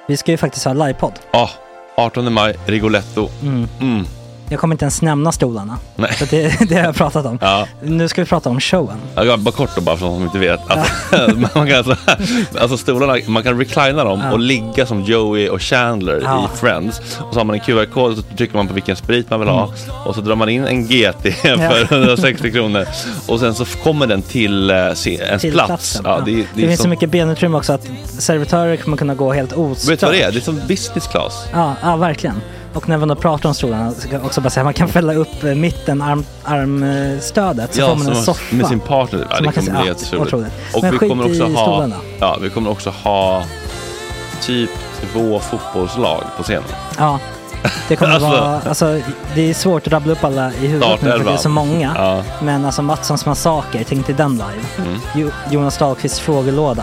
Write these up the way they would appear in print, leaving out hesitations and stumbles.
Vi ska ju faktiskt ha livepodd. Ja, 18 maj, Rigoletto. Jag kommer inte ens nämna stolarna. Nej. För det har jag pratat om. Ja. Nu ska vi prata om showen. Ja, bara kort då, bara för de som inte vet. Man kan alltså stolarna, man kan reclina dem och ligga som Joey och Chandler i Friends. Och så har man en QR-kod och så trycker man på vilken sprit man vill ha. Och så drar man in en GT för 160 kronor. Och sen så kommer den till ens plats. Ja, det finns så mycket benutrymme också att servitörer kommer kunna gå helt ostört. Vet du vad det är? Det är som business class. Ja, verkligen. Och när man då pratar om stolarna så kan jag också bara säga att man kan fälla upp mitten armstödet så får man en soffa med sin partner. Ja, det kommer bli helt otroligt. Och men vi kommer också stolarna. vi kommer också ha typ 2 fotbollslag på scenen. Ja. Det kommer vara, alltså det är svårt att rabbla upp alla i huvudet nu för det är så många. Ja. Men alltså Mattssons massaker, tänk till den live. Jonas Dahlqvists frågelåda.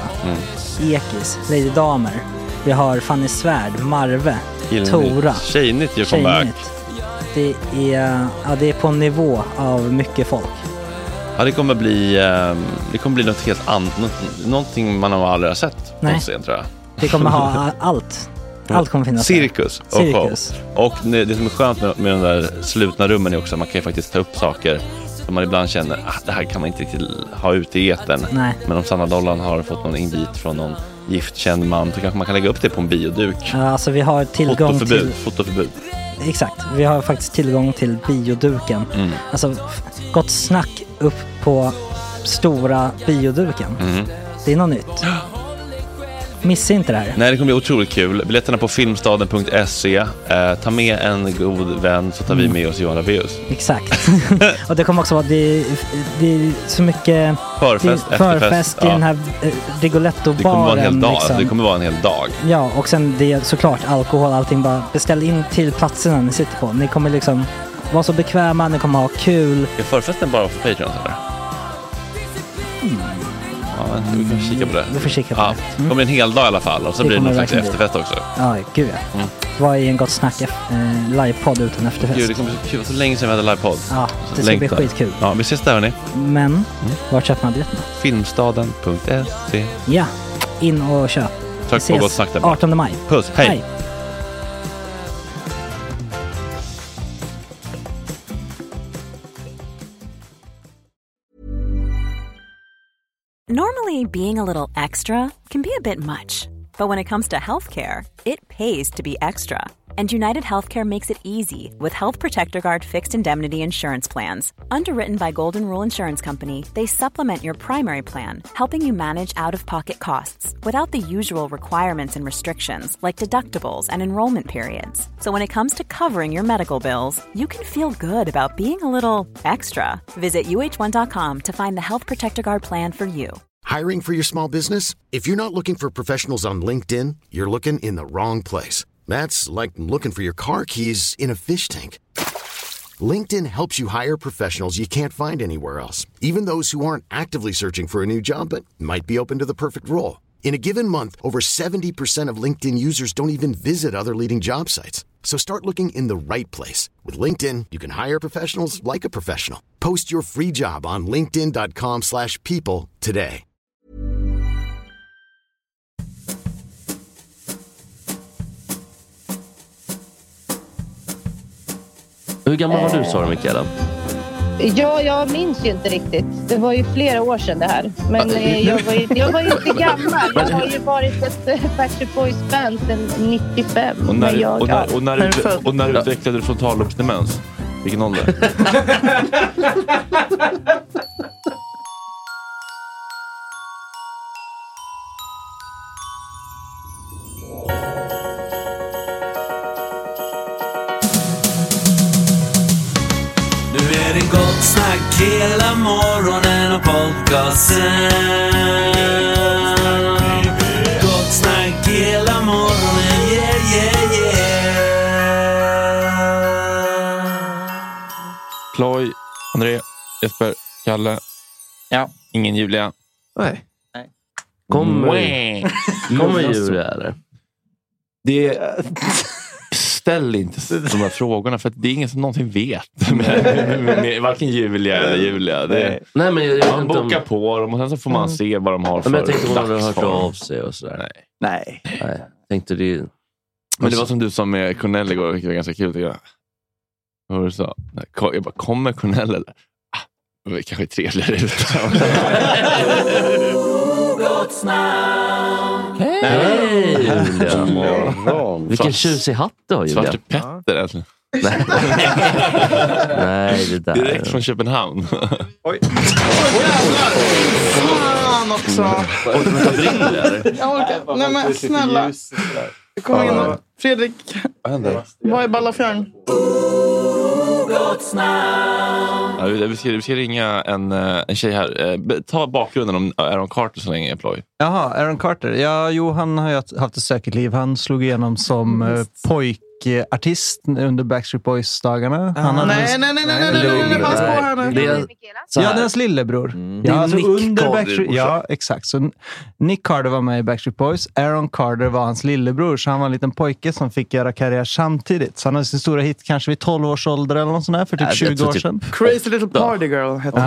Ekis, Lady Damer. Vi har Fanny Svärd, Marve, Tora. Tjejnytt gör comeback. Det är på en nivå av mycket folk. Ja, det kommer bli något helt annat. Någonting man har aldrig sett på scen, tror jag. Det kommer ha allt. Allt kommer finnas. Cirkus. Och det som är skönt med de där slutna rummen är också att man kan ju faktiskt ta upp saker som man ibland känner det här kan man inte riktigt ha ute i etern. Nej. Men om Sanna Dollan har fått någon invit från någon giftkänd man så kanske man kan lägga upp det på en bioduk. Ja, alltså vi har tillgång till fotoförbud. Exakt, vi har faktiskt tillgång till bioduken. Alltså gott snack upp på stora bioduken. Det är något nytt. Missa inte det här. Nej, det kommer bli otroligt kul. Biljetterna på filmstaden.se. Ta med en god vän så tar vi med oss Johan Rabaeus. Exakt. Och det kommer också vara det är så mycket förfest i den här Rigoletto-baren. Det kommer vara en hel dag. Liksom. Det kommer vara en hel dag. Ja, och sen det är såklart alkohol, allting. Bara beställ in till platserna ni sitter på. Ni kommer liksom vara så bekväma, ni kommer ha kul. Är förfesten bara för Patreon eller? Ja, vi kan kika på det. Vi får kika på det. Det kommer en hel dag i alla fall. Och så blir det någon slags efterfest också. Ja, gud ja. Vad är en gott snack livepodd utan efterfest? Gud, det kommer bli så länge sedan vi hade livepodd. Ja, det ska bli skitkul. Ja, vi ses där hörni. Men, vart köper man biljetterna? Filmstaden.se. Ja, in och köp. Tack på gott snack där. 18 maj. Puss, hej. Normally, being a little extra can be a bit much, but when it comes to healthcare, it pays to be extra. And United Healthcare makes it easy with Health Protector Guard fixed indemnity insurance plans. Underwritten by Golden Rule Insurance Company, they supplement your primary plan, helping you manage out-of-pocket costs without the usual requirements and restrictions like deductibles and enrollment periods. So when it comes to covering your medical bills, you can feel good about being a little extra. Visit uh1.com to find the Health Protector Guard plan for you. Hiring for your small business? If you're not looking for professionals on LinkedIn, you're looking in the wrong place. That's like looking for your car keys in a fish tank. LinkedIn helps you hire professionals you can't find anywhere else, even those who aren't actively searching for a new job but might be open to the perfect role. In a given month, over 70% of LinkedIn users don't even visit other leading job sites. So start looking in the right place. With LinkedIn, you can hire professionals like a professional. Post your free job on linkedin.com/people today. Hur gammal var du, sa du, Mikaela? Ja, jag minns ju inte riktigt. Det var ju flera år sedan det här. Men jag var ju inte gammal. Jag har ju varit ett Backstreet Boys-band sedan 95. Och när utvecklade du frontallobsdemens? Vilken ålder? Snack hela morgonen och podcasten. Gott snack hela morgonen, yeah, yeah, yeah. Ploy, André, Jesper, Kalle. Ja. Ingen Julia. Nej. Kommer Julia eller? Det ställ inte de här frågorna för att det är ingen som någonsin vet med varken Julia eller Julia. Nej, men man bokar på dem och sen så får man se vad de har för. Men jag tänkte hon hade hört av sig och sådär. Nej. Tänkte det Men det var som du sa med Cornell igår, vilket var ganska kul tycker jag. Vad var du sa? Jag bara, kommer Cornell eller? Det var kanske trevligare ut. Hej! Vilken tjusig hatt du har, Julia. Svarte Petter alltså. Nej, det där. Direkt från Köpenhamn. Oj. Fan också. Jag orkar. Nej men snälla. Kom in. Fredrik. Vad är Ballafjörn? Ja, vi ska ringa en tjej här. Ta bakgrunden om Aaron Carter så länge, Ploy. Jaha, Aaron Carter. Ja, jo, han har ju haft ett säkert liv. Han slog igenom som pojkartist under Backstreet Boys-dagarna. Nej. Pass på här nu. Ja, det är hans lillebror. Ja, alltså under Backstreet. Ja, exakt. Så Nick Carter var med i Backstreet Boys. Aaron Carter var hans lillebror. Så han var en liten pojke som fick göra karriär samtidigt. Så han hade sin stora hit kanske vid 12 års ålder eller något sånt där, för typ 20 år sedan. Crazy Little Party Girl hette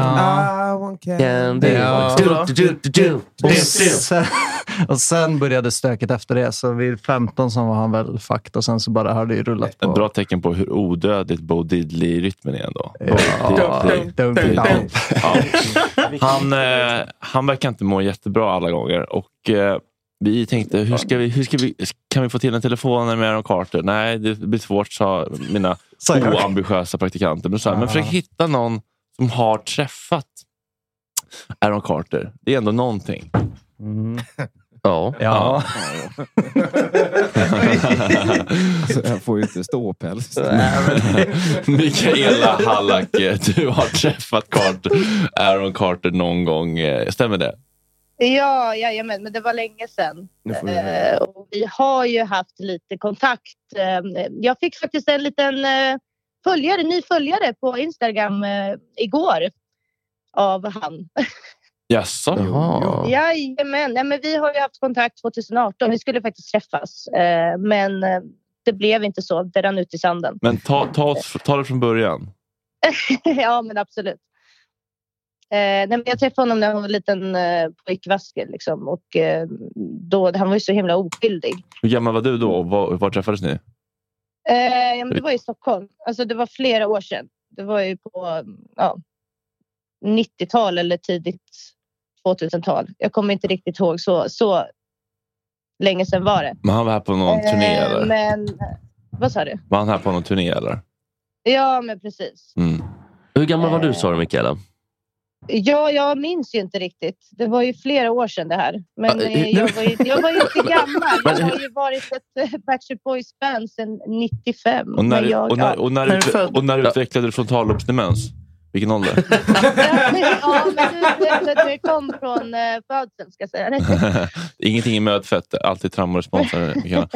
Och sen började stöket efter det. Så vid 15 så var han väl fucked. Och sen så bara har det rullat på. Ett bra tecken på hur odödligt Bo Diddley-rytmen är ändå. Han verkar inte må jättebra alla gånger. Och vi tänkte, kan vi få till en telefon med Aaron Carter? Nej, det blir svårt, sa mina oambitiösa praktikanter. Men försök hitta någon som har träffat Aaron Carter. Det är ändå någonting. Ja. Alltså, jag får ju inte ståpäls. Mikaela Hallack, du har träffat Aaron Carter någon gång. Stämmer det? Ja, men det var länge sedan. Och vi har ju haft lite kontakt. Jag fick faktiskt en liten ny följare på Instagram igår av han. Jaså? Jajamän. Nej, men vi har ju haft kontakt 2018. Vi skulle faktiskt träffas. Men det blev inte så. Det rann ut i sanden. Men ta det från början. Ja, men absolut. Men jag träffade honom när han var en liten pojkvasker. Liksom, och då, han var ju så himla oskyldig. Hur gammal var du då? Var träffades ni? Men det var i Stockholm. Alltså det var flera år sedan. Det var ju på 90-tal eller tidigt 2000-tal. Jag kommer inte riktigt ihåg, så länge sedan var det. Men han var här på någon turné eller? Men vad sa du? Var han här på någon turné eller? Ja, men precis. Hur gammal var du, sa du, Mikaela? Ja, jag minns ju inte riktigt. Det var ju flera år sedan det här. Men jag var ju inte gammal. Jag har ju varit ett Backstreet Boys band sedan 95. Och när utvecklade du frontallobsdemens? Vilken ålder? Det kom från födseln, ska jag säga. Ingenting i mötfett, alltid tramoresponsor.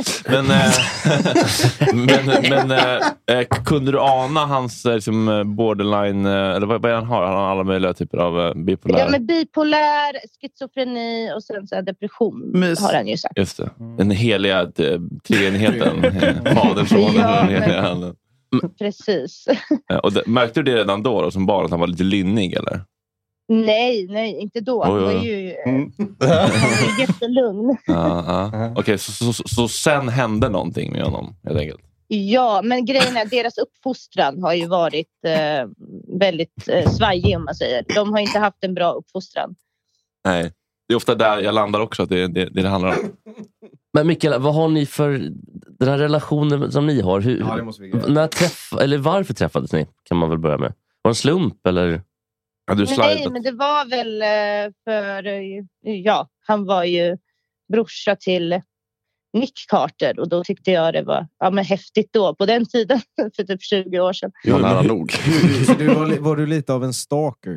Men kunde du ana hans liksom, borderline, eller vad han har? Han har alla möjliga typer av bipolär. Ja, men bipolär, schizofreni och sen så här depression har han ju sagt. Just det. Den heliga treenigheten. Fadern, sonen. Precis. Och märkte du det redan då som barn, att han var lite lynnig eller? Nej, inte då. Han var ju jättelugn. Okej, så sen hände någonting med honom helt enkelt? Ja, men grejen är, deras uppfostran har ju varit väldigt svajig, om man säger. De har inte haft en bra uppfostran. Nej, det är ofta där jag landar också, att det handlar om. Men Mikael, vad har ni för den här relationen som ni har? Det måste vi eller varför träffades ni? Kan man väl börja med. Var det en slump eller? Nej, men det var väl han var ju brorsa till Nick Carter, och då tyckte jag det var häftigt då på den tiden för typ 20 år sedan. Ja, nära nog. Var du lite av en stalker?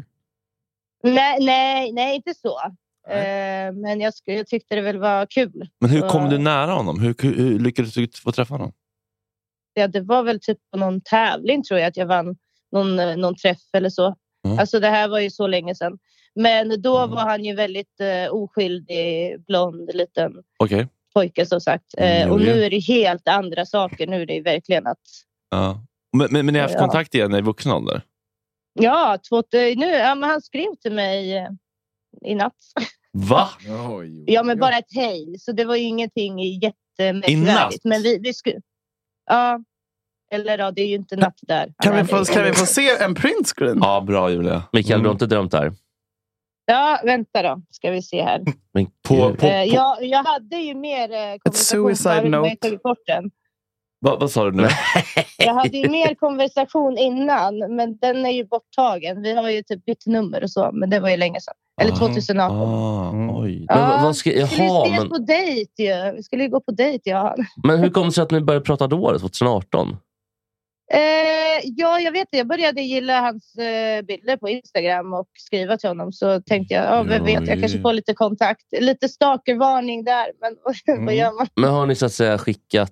Nej, inte så. Men jag tyckte det väl var kul. Men hur kom du nära honom? Hur lyckades du få träffa honom? Ja, det var väl typ på någon tävling, tror jag, att jag vann någon träff eller så. Alltså det här var ju så länge sedan. Men då var han ju väldigt oskyldig, blond, liten pojke, som sagt. Och nu är det helt andra saker. Nu är det verkligen att... Ja. Men ni har haft kontakt igen i vuxen ålder? Ja, men han skrev till mig i natt. Va? Ja, men bara ett hej. Så det var ju ingenting märkvärdigt. Men vi skulle... Ja, eller ja, det är ju inte natt där. Kan vi få se en printscreen? Ja, bra Julia. Mikael, du har inte drömt här? Ja, vänta då. Ska vi se här. Men jag hade ju mer konversation med jag tagit bort den. Vad sa du nu? Jag hade ju mer konversation innan, men den är ju borttagen. Vi har ju typ bytt nummer och så, men det var ju länge sedan. Eller 2018. Oj. Ja, vad ska vi ses på dejt ju. Vi skulle ju gå på dejt, ja. Men hur kom det sig att ni började prata då, 2018? Ja, jag vet det. Jag började gilla hans bilder på Instagram och skriva till honom. Så tänkte jag, vem vet, jag kanske får lite kontakt. Lite stalkervarning där, men vad gör man? Men har ni så att säga skickat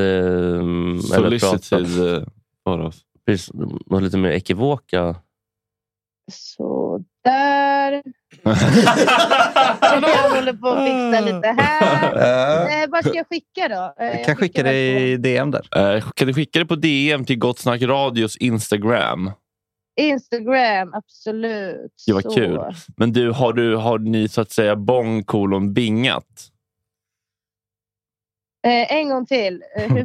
solicited för oss? Precis, något lite mer ekivoka. Så där. Jag håller på att fixa lite här. Vad ska jag skicka då? Jag kan skicka det i DM där. Kan du skicka det på DM till Gott Snack Radios Instagram? Instagram, absolut. Det var kul. Men du, har ni så att säga bingat? En gång till.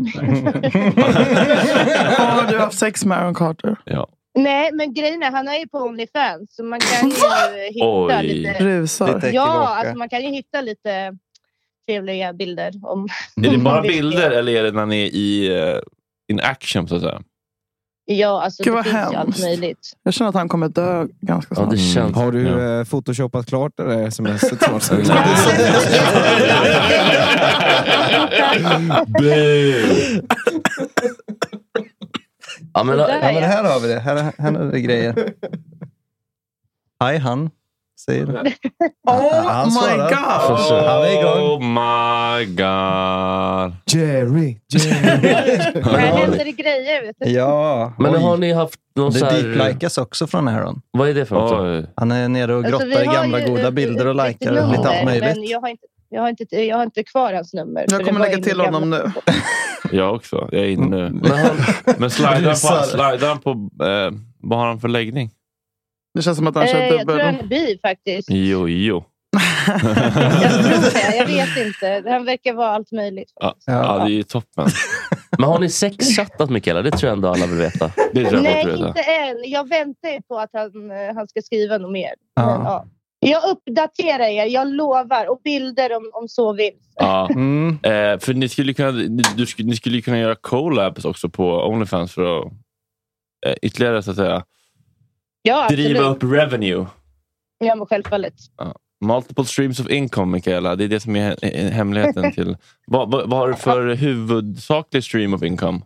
Har du haft sex med Aaron Carter? Ja. Nej, men grejen är, han är ju på OnlyFans. Så man kan ju hitta lite... Rusar. Ja, alltså man kan ju hitta lite trevliga bilder. Är det bara bilder eller är det när ni är in action så att säga? Ja, alltså Gud, det finns hemskt. ju allt möjligt. Jag känner att han kommer dö ganska snart. Ja, det känns... Har du photoshopat klart eller sms? Ja, men här har vi det. Här är det grejer. Hej, han. Säger det. Oh my god! Han är igång. Oh my god. Jerry. Här händer det grejer, vet du. Ja. Men har ni haft någon det så här... deep-likas också från Aaron. Vad är det för något? Han är nere och grottar i gamla goda bilder och likar lite allt möjligt. Men jag har inte kvar hans nummer. Jag kommer lägga till honom nu. Jag också. Jag är inne nu. Men slidar han på vad har han för läggning? Det känns som att han kör dubbel. Jag tror han är bi faktiskt. Jo. Jag tror det. Jag vet inte. Han verkar vara allt möjligt. Ja, det är ju toppen. Men har ni sexchattat, Mikaela? Det tror jag ändå alla vill veta. Nej, inte än. Jag väntar på att han ska skriva något mer. Men, ja. Jag uppdaterar er, jag lovar. Och bilder om så vill. Ja. För ni skulle kunna göra collabs också på OnlyFans för att ytterligare så att säga driva upp revenue. Ja, men självfallet. Ja. Multiple streams of income, Mikaela. Det är det som är hemligheten till. Vad har du för huvudsaklig stream of income?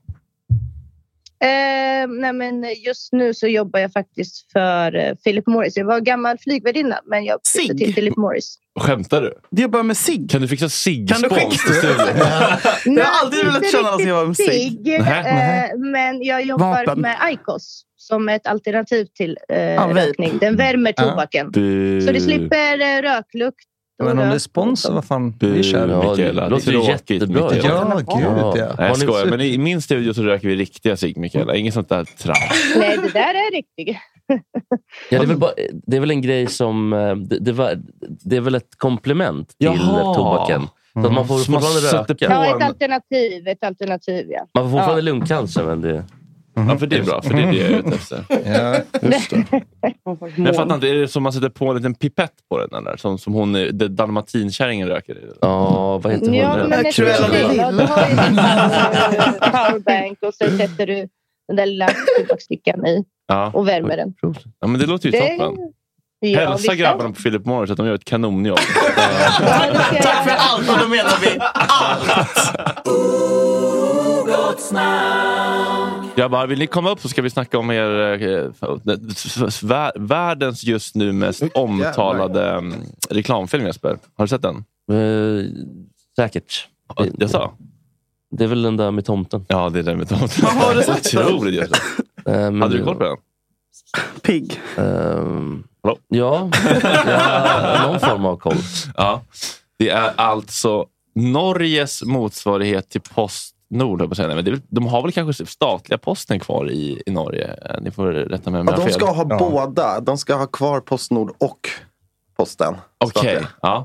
Nej, men just nu så jobbar jag faktiskt för Philip Morris. Jag var gammal flygvärdinna, men jag flyttade till Philip Morris. Skämtar du? Det jobbar med SIG. Kan du fixa SIG-spons? Kan du skicka? Jag har aldrig velat känna att jag var med SIG. Men jag jobbar med IQOS som ett alternativ till rökning. Den värmer tobaken. Så det slipper röklukt. Men om det är spons, vad fan? Vi kör. Mikaela. Det låter jättebra. Ja, gud. Nej, jag skojar. Men i min studio så röker vi riktiga cigg, Mikaela. Inget sånt där trams. Nej, det där är riktigt. Ja, det är väl en grej som... Det är väl ett komplement till tobaken. Så att man får fortfarande röka. Ja, ett alternativ, ja. Man får fortfarande lungcancer, men det... Ja, för det är bra. För det är det jag är ute efter. Ja, just det. Men jag fattar inte, är det som man sätter på en liten pipett på den där? Som hon, dalmatinkärringen röker i? Ja, vad heter hon? Ja, men det är du har ju en powerbank och så sätter du den där lilla tobakstickan i och värmer den. Ja, men det låter ju toppen. Ja, hälsa grabbarna på Philip Morris att de gör ett kanonjobb. Tack för allt, och då menar vi allt. Grabbar, vill ni komma upp så ska vi snacka om världens just nu mest omtalade reklamfilm, Jesper. Har du sett den? Säkert. Jag sa? Det är väl den där med tomten. Ja, det är den med tomten. Har du sett den? Otroligt just det. Hade du koll på den? Pigg. Ja, någon form av koll. Ja. Det är alltså Norges motsvarighet till Postnord. Men de har väl kanske statliga posten kvar i Norge. Ni får rätta mig om jag har fel. De ska ha båda. De ska ha kvar Postnord och Posten. Okej. Ja.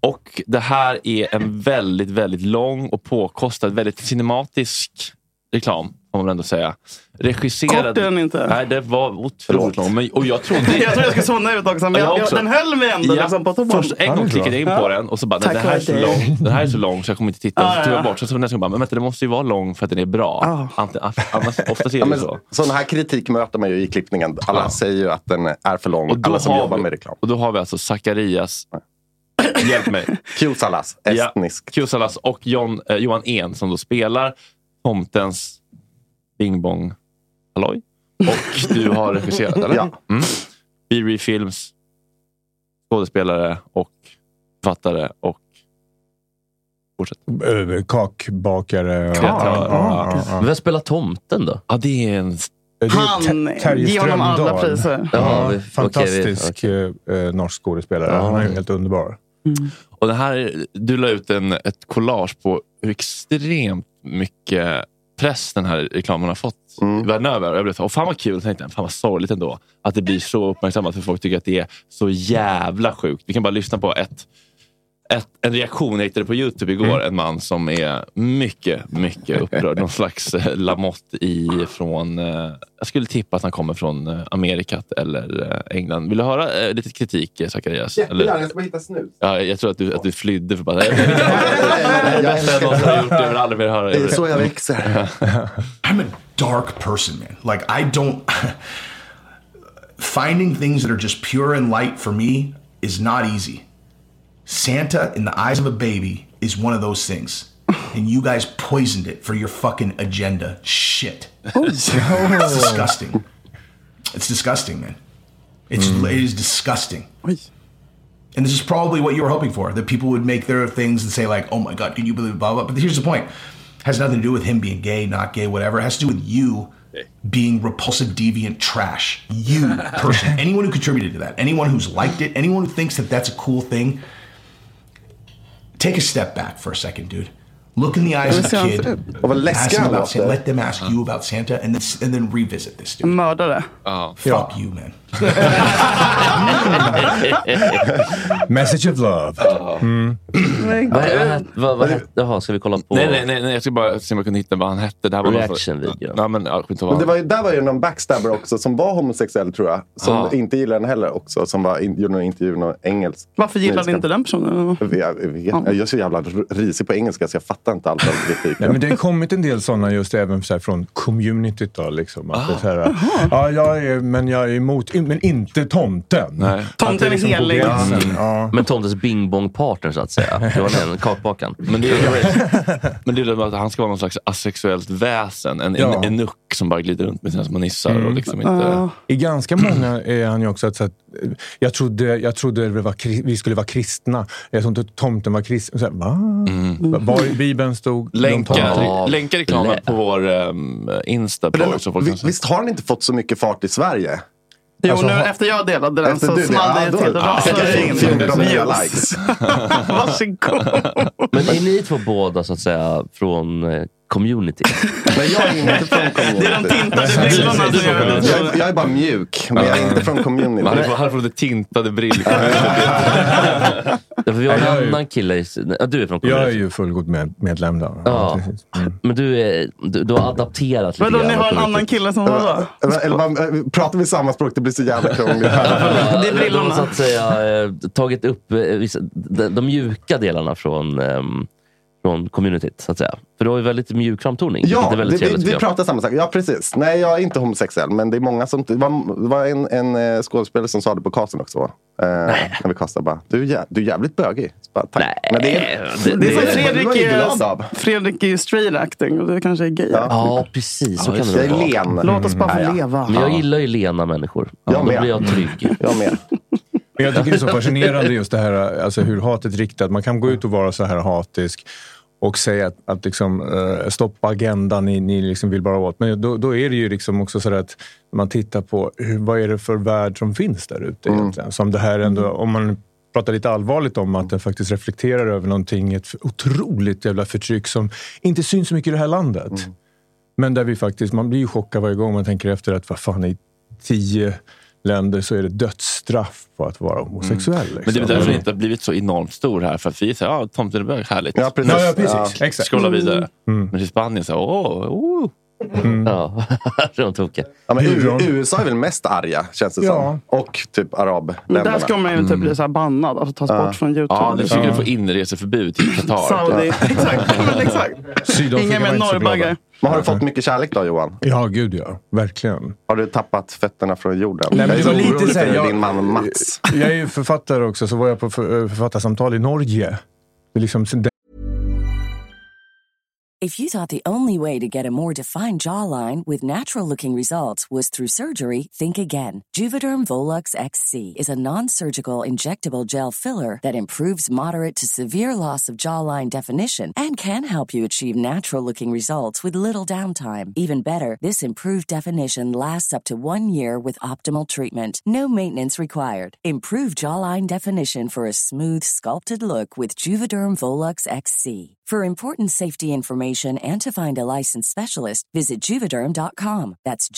Och det här är en väldigt, väldigt lång och påkostad, väldigt cinematisk reklam, får man ändå säga. Regisserad. Kort är den inte. Nej, det var otroligt lång. Men, och jag trodde... jag tror jag ska såna ut också, men den höll mig ändå liksom på toppen. Först en gång klickade jag in på den och så bara, nej, den här är så lång så jag kommer inte titta. Så tog jag bort, så nästan bara, men vänta, det måste ju vara lång för att den är bra. Annars ofta ser det så. Sån här kritik möter man ju i klippningen. Alla säger ju att den är för lång. Alla som jobbar med reklam. Och då har vi alltså Zacharias... Hjälp mig. Q-Salas, estnisk. Q-Salas och Johan En som då spelar tomtens Bing Bong Halloj. Och du har regisserat, eller? Ja. B-Re Films skådespelare och författare och fortsätt. Kakbakare. Vem spelar tomten då? Ja, det är en... Han ger honom alla priser. Fantastisk norsk skådespelare. Han är helt underbar. Och det här, du la ut ett collage på hur extremt mycket press den här reklamen har fått världen över. Jag blev så, fan vad kul, tänkte jag. Fan vad sorgligt ändå att det blir så uppmärksammat, för folk tycker att det är så jävla sjukt. Vi kan bara lyssna på en reaktion jag hittade på YouTube igår. En man som är mycket, mycket upprörd. Någon slags Lamotte från... jag skulle tippa att han kommer från Amerikat eller England. Vill du höra lite kritik, Zacharias? Jättegärna, jag ska bara hitta snus. Ja, jag tror att du flydde för bara... Det är så jag växer. I'm a dark person, man. Like, I don't... Finding things that are just pure and light for me is not easy. Santa in the eyes of a baby is one of those things. And you guys poisoned it for your fucking agenda. Shit. It's disgusting. It's disgusting, man. It is disgusting. And this is probably what you were hoping for. That people would make their things and say like, oh my God, can you believe blah, blah, blah. But here's the point. It has nothing to do with him being gay, not gay, whatever. It has to do with you being repulsive, deviant trash. You, person. Anyone who contributed to that. Anyone who's liked it. Anyone who thinks that that's a cool thing. Take a step back for a second, dude. Look in the eyes of a kid. Ask them about Santa. Let them ask you about Santa, and then revisit this, dude. Mördare. Fuck you, man. Message of love. Jaha, ska vi kolla på... Nej, jag ska bara se om jag kunde hitta vad han hette. Det här var reaction-video. Nej, men där var ju någon backstabber också som var homosexuell, tror jag. Som inte gillade den heller också. Som gjorde någon intervju med engelsk. Varför gillade inte den personen? Jag är så jävla risig på engelska så jag fattar inte allt av kritiken. Nej, men det har kommit en del sådana just även så här från communityt då, liksom. Att det är så här, jag är emot, men inte tomten. Nej. Tomten är helig. Men tomtens bing-bong-partner, så att säga. Det var den kakbakan. Men det är att han ska vara någon slags asexuellt väsen. En nuck som bara glider runt med sina små nissar och liksom inte... I ganska många är han ju också att jag trodde vi skulle vara kristna. Jag trodde inte tomten var kristen. Så, var i Bibeln stod... Länkar reklamen på vår Insta. Visst har den inte fått så mycket fart i Sverige? Jo, alltså, nu efter jag delade den så small det till. Varsågod. Men är ni två båda, så att säga, från community? Nej, jag är inte från community. Det är de tintade brillorna. Jag är bara mjuk, men jag är inte från community. Han är från det tintade brillor. Vi har en annan kille. Du är från community. Jag är ju fullgod medlem där. Ja. Men du har adapterat lite. Men ni har en annan kille som var eller pratar vi samma språk, det blir så jävla krångligt. Det är brillorna. Så att säga tagit upp de mjuka delarna från communityt, så att säga. För det var ju väldigt mjuk framtoning. Ja, vi pratar samma sak. Ja, precis. Nej, jag är inte homosexuell, men det är många som... Det var en skådespelare som sa det på casten också. När vi castade bara, du är jävligt bögig. Bara, tack. Nej. Men det är som Fredrik är ju straight acting och det kanske är gay. Ja, precis. Så kan det vara. Len. Låt oss bara få leva. Men jag gillar ju lena människor. Då blir jag trygg. Jag med. Men jag tycker det är så fascinerande just det här, alltså hur hatet riktat. Man kan gå ut och vara så här hatisk och säga att liksom, stoppa agendan, ni liksom vill bara åt. Men då är det ju liksom också så att man tittar på vad är det för värld som finns där ute egentligen. Som det här ändå, om man pratar lite allvarligt om att det faktiskt reflekterar över någonting, ett otroligt jävla förtryck som inte syns så mycket i det här landet. Men där vi faktiskt, man blir ju chockad varje gång man tänker efter att vad fan är länder så är det dödsstraff på att vara homosexuell. Liksom. Men det är därför det inte har blivit så enormt stor här. För att vi säger, tomtenebög, härligt. Ja, precis. Ja, precis. Exakt. Skåla vidare. Men i Spanien så, Ja, de tokiga. Ja, men USA är väl mest arga, känns det som. Och typ arabländerna. Där ska man ju typ bli så här bannad, alltså tas bort från YouTube. Ja, det försöker få inreseförbud till Qatar. Saudi, exakt. Ingen med norrbaggar. Men har du fått mycket kärlek då, Johan? Ja, gud ja. Verkligen. Har du tappat fötterna från jorden? Nej, men det var lite så här, din man Mats. Jag är ju författare också, så var jag på författarsamtal i Norge. Det är liksom... If you thought the only way to get a more defined jawline with natural-looking results was through surgery, think again. Juvederm Volux XC is a non-surgical injectable gel filler that improves moderate to severe loss of jawline definition and can help you achieve natural-looking results with little downtime. Even better, this improved definition lasts up to 1 year with optimal treatment. No maintenance required. Improve jawline definition for a smooth, sculpted look with Juvederm Volux XC. For important safety information and to find a licensed specialist, visit Juvederm.com. That's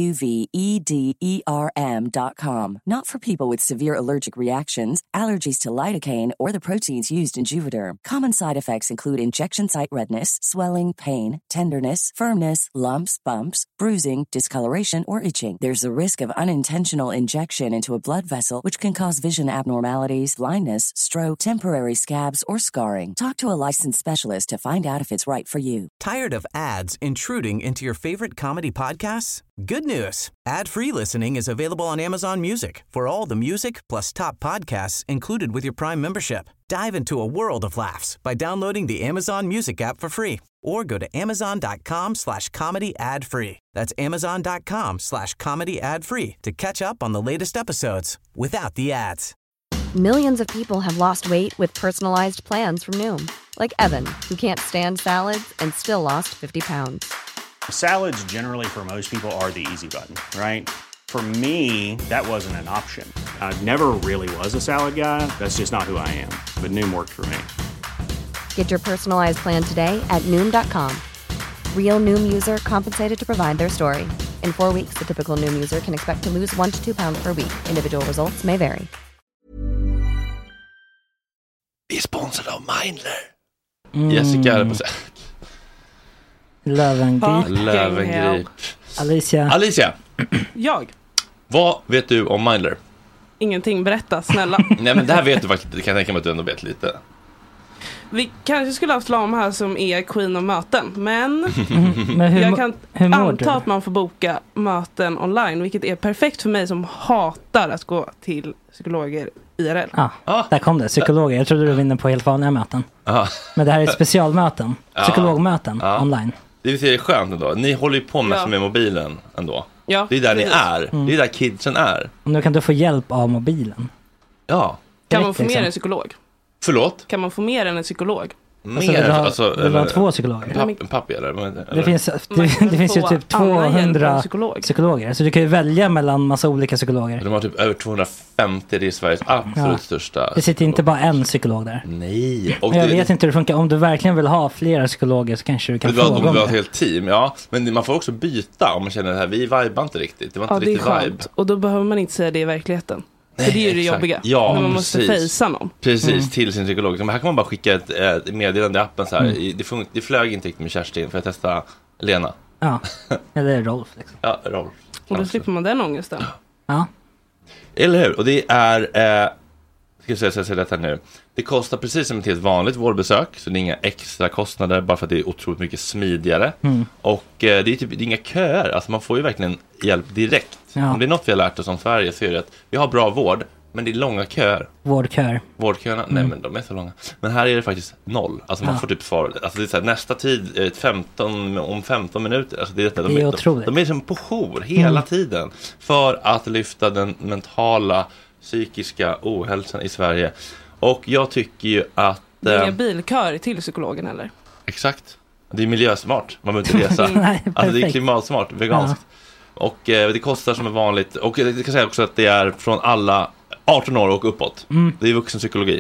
JUVEDERM.com. Not for people with severe allergic reactions, allergies to lidocaine, or the proteins used in Juvederm. Common side effects include injection site redness, swelling, pain, tenderness, firmness, lumps, bumps, bruising, discoloration, or itching. There's a risk of unintentional injection into a blood vessel, which can cause vision abnormalities, blindness, stroke, temporary scabs, or scarring. Talk to a licensed specialist to find out if it's right for you. Tired of ads intruding into your favorite comedy podcasts? Good news. Ad-free listening is available on Amazon Music for all the music plus top podcasts included with your Prime membership. Dive into a world of laughs by downloading the Amazon Music app for free or go to amazon.com/comedy ad-free. That's amazon.com/comedy ad-free to catch up on the latest episodes without the ads. Millions of people have lost weight with personalized plans from Noom. Like Evan, who can't stand salads and still lost 50 pounds. Salads generally for most people are the easy button, right? For me, that wasn't an option. I never really was a salad guy. That's just not who I am. But Noom worked for me. Get your personalized plan today at Noom.com. Real Noom user compensated to provide their story. In 4 weeks, the typical Noom user can expect to lose 1 to 2 pounds per week. Individual results may vary. Vi är sponsrade av Mindler. Jessica är på sig. Löwengrip. Alicia. Jag? Vad vet du om Mindler? Ingenting, berätta, snälla. Nej, men det här vet du faktiskt. Det kan jag tänka mig att du ändå vet lite. Vi kanske skulle ha haft Lam här som är queen av möten. Men, men jag kan anta att man får boka möten online. Vilket är perfekt för mig som hatar att gå till psykologer IRL. Där kom det, psykologer. Jag trodde du vinner på helt vanliga möten. Men det här är specialmöten. Psykologmöten online. Det vill säga, det är skönt ändå. Ni håller ju på med mobilen ändå. Ja, det är där ni är. Det är där kidsen är. Och nu kan du få hjälp av mobilen. Ja. Kan man få mer än en psykolog? Förlåt? Kan man få mer än en psykolog? Vill du ha 2 psykologer? Pappi eller? Det finns ju typ 200 psykologer. Så du kan ju välja mellan massa olika psykologer. De har typ över 250. Det är Sveriges absolut största. Det sitter inte bara en psykolog där. Nej. Och jag vet inte hur det funkar. Om du verkligen vill ha flera psykologer så kanske du kan fråga om det. Om du har ett helt team, ja. Men man får också byta om man känner det här. Vi vibar inte riktigt. Det var inte riktigt vibe. Och då behöver man inte säga det i verkligheten. För det är ju det jobbiga. Ja, men man måste fejsa någon. Precis, till sin psykolog. Men här kan man bara skicka ett meddelande i appen så här. Det flög inte riktigt med Kerstin för att testa Lena. Ja, eller Rolf liksom. Ja, Rolf. Och då slipper man den ångesten. Ja. Eller hur? Och det är ska jag säga detta nu. Det kostar precis som ett helt vanligt vårdbesök. Så det är inga extra kostnader. Bara för att det är otroligt mycket smidigare. Och det är inga köer. Alltså man får ju verkligen hjälp direkt. Om det är något vi har lärt oss om Sverige så är det att vi har bra vård. Men det är långa köer. Vårdköerna, nej men de är så långa. Men här är det faktiskt 0. Alltså man får typ svar. Alltså det är så här, nästa tid 15 minuter. Alltså det är otroligt. De är som på jour hela tiden. För att lyfta den mentala, psykiska ohälsan i Sverige. Och jag tycker ju att... Det är inga bilkör till psykologen eller? Exakt. Det är miljösmart. Man behöver inte resa. Nej, alltså det är klimatsmart, veganskt. Och det kostar som är vanligt. Och jag kan säga också att det är från alla 18 år och uppåt. Det är vuxenpsykologi.